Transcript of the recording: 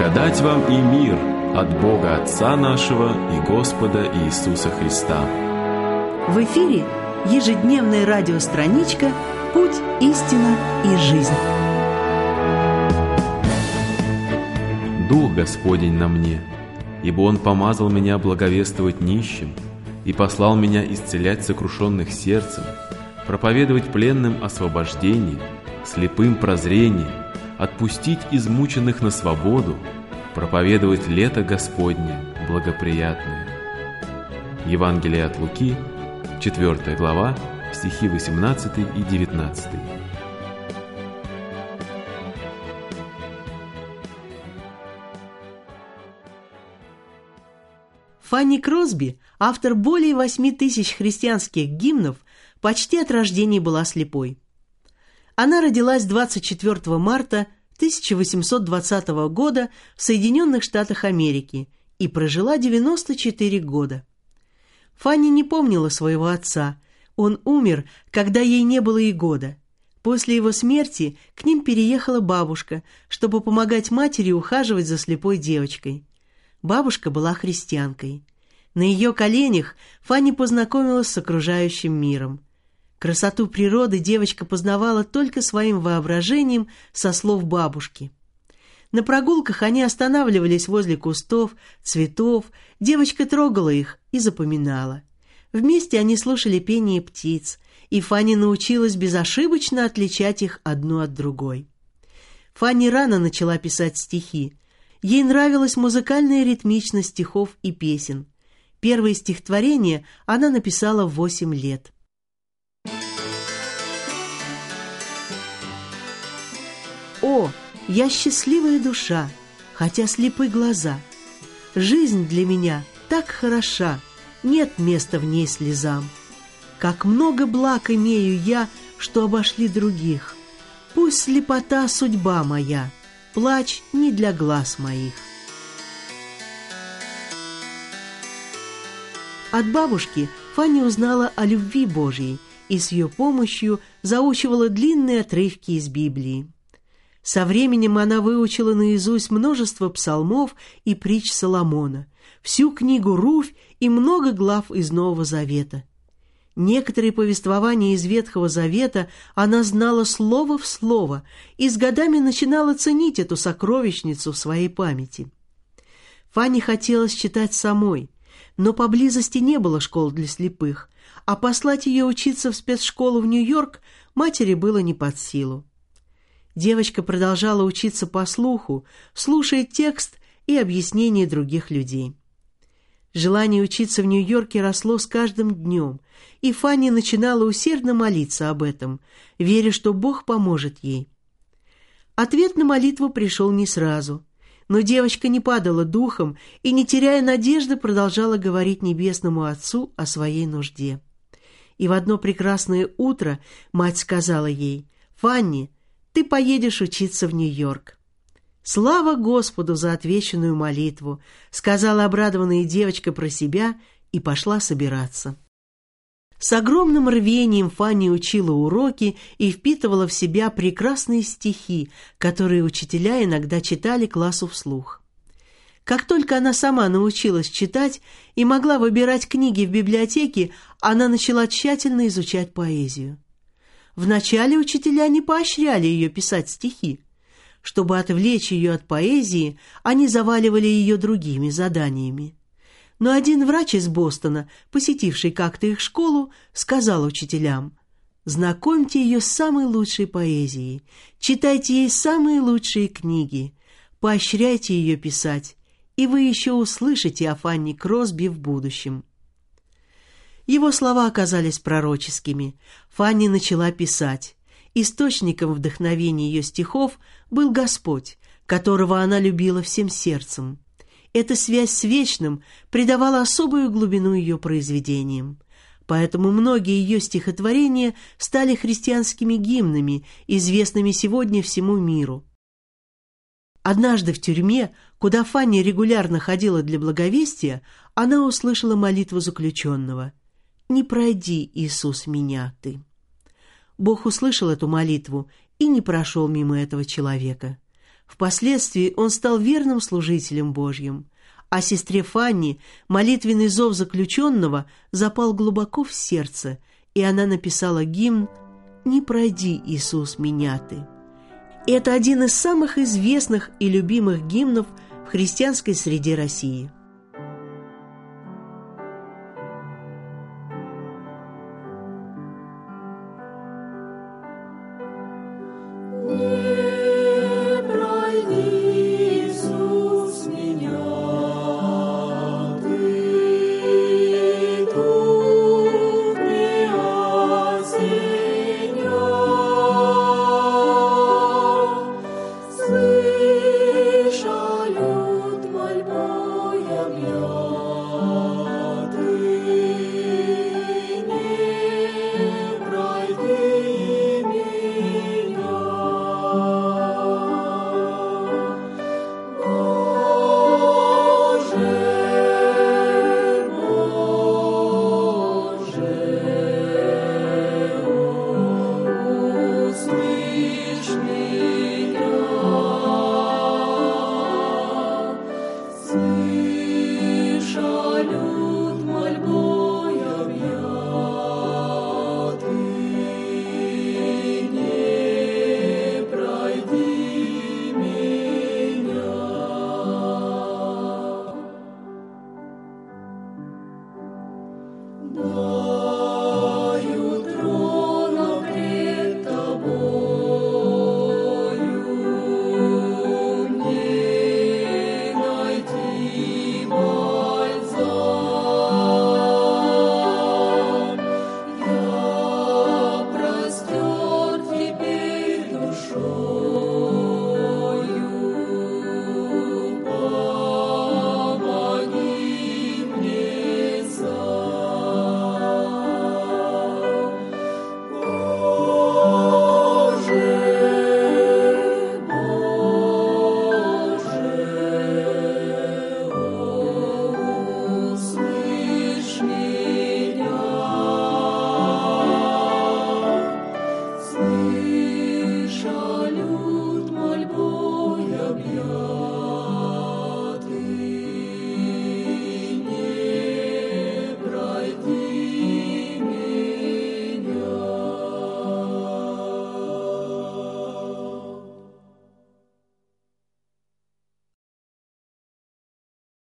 Благодать вам и мир от Бога Отца нашего и Господа Иисуса Христа. В эфире ежедневная радиостраничка «Путь, истина и жизнь». Дух Господень на мне, ибо Он помазал меня благовествовать нищим и послал меня исцелять сокрушенных сердцем, проповедовать пленным освобождение, слепым прозрение, отпустить измученных на свободу, проповедовать лето Господне благоприятное. Евангелие от Луки, 4 глава, стихи 18 и 19. Фанни Кросби, автор более 8000 христианских гимнов, почти от рождения была слепой. Она родилась 24 марта 1820 года в Соединенных Штатах Америки и прожила 94 года. Фанни не помнила своего отца. Он умер, когда ей не было и года. После его смерти к ним переехала бабушка, чтобы помогать матери ухаживать за слепой девочкой. Бабушка была христианкой. На ее коленях Фанни познакомилась с окружающим миром. Красоту природы девочка познавала только своим воображением со слов бабушки. На прогулках они останавливались возле кустов, цветов, девочка трогала их и запоминала. Вместе они слушали пение птиц, и Фанни научилась безошибочно отличать их одну от другой. Фанни рано начала писать стихи. Ей нравилась музыкальная ритмичность стихов и песен. Первые стихотворения она написала в 8 лет. «О, я счастливая душа, хотя слепы глаза. Жизнь для меня так хороша, нет места в ней слезам. Как много благ имею я, что обошли других. Пусть слепота судьба моя, плач не для глаз моих». От бабушки Фанни узнала о любви Божьей и с ее помощью заучивала длинные отрывки из Библии. Со временем она выучила наизусть множество псалмов и притч Соломона, всю книгу Руфь и много глав из Нового Завета. Некоторые повествования из Ветхого Завета она знала слово в слово и с годами начинала ценить эту сокровищницу в своей памяти. Фанни хотелось читать самой, но поблизости не было школ для слепых, а послать ее учиться в спецшколу в Нью-Йорк матери было не под силу. Девочка продолжала учиться по слуху, слушая текст и объяснения других людей. Желание учиться в Нью-Йорке росло с каждым днем, и Фанни начинала усердно молиться об этом, веря, что Бог поможет ей. Ответ на молитву пришел не сразу, но девочка не падала духом и, не теряя надежды, продолжала говорить Небесному Отцу о своей нужде. И в одно прекрасное утро мать сказала ей: «Фанни, ты поедешь учиться в Нью-Йорк». «Слава Господу за отвеченную молитву», — сказала обрадованная девочка про себя и пошла собираться. С огромным рвением Фанни учила уроки и впитывала в себя прекрасные стихи, которые учителя иногда читали классу вслух. Как только она сама научилась читать и могла выбирать книги в библиотеке, она начала тщательно изучать поэзию. Вначале учителя не поощряли ее писать стихи. Чтобы отвлечь ее от поэзии, они заваливали ее другими заданиями. Но один врач из Бостона, посетивший как-то их школу, сказал учителям: «Знакомьте ее с самой лучшей поэзией, читайте ей самые лучшие книги, поощряйте ее писать, и вы еще услышите о Фанни Кросби в будущем». Его слова оказались пророческими. Фанни начала писать. Источником вдохновения ее стихов был Господь, которого она любила всем сердцем. Эта связь с Вечным придавала особую глубину ее произведениям. Поэтому многие ее стихотворения стали христианскими гимнами, известными сегодня всему миру. Однажды в тюрьме, куда Фанни регулярно ходила для благовестия, она услышала молитву заключенного: «Не пройди, Иисус, меня ты». Бог услышал эту молитву и не прошел мимо этого человека. Впоследствии он стал верным служителем Божьим. А сестре Фанни молитвенный зов заключенного запал глубоко в сердце, и она написала гимн «Не пройди, Иисус, меня ты». Это один из самых известных и любимых гимнов в христианской среде России.